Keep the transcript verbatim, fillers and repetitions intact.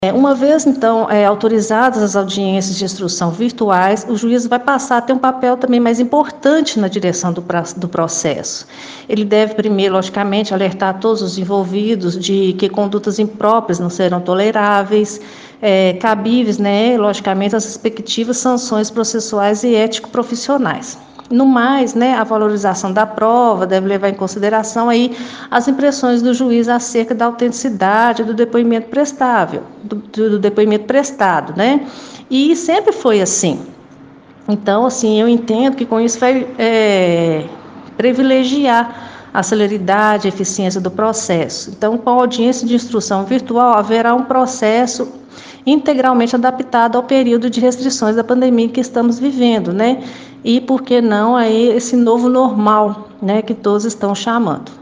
É, uma vez, então, é, autorizadas as audiências de instrução virtuais, o juiz vai passar a ter um papel também mais importante na direção do, pra, do processo. Ele deve, primeiro, logicamente, alertar todos os envolvidos de que condutas impróprias não serão toleráveis, é, cabíveis, né, logicamente, as respectivas sanções processuais e ético-profissionais. No mais, né, a valorização da prova deve levar em consideração aí as impressões do juiz acerca da autenticidade do depoimento prestável, do, do depoimento prestado, né? E sempre foi assim. Então, assim, eu entendo que com isso vai é, privilegiar a celeridade e eficiência do processo. Então, com a audiência de instrução virtual, haverá um processo integralmente adaptado ao período de restrições da pandemia que estamos vivendo, né? E, por que não, aí, esse novo normal, né, que todos estão chamando.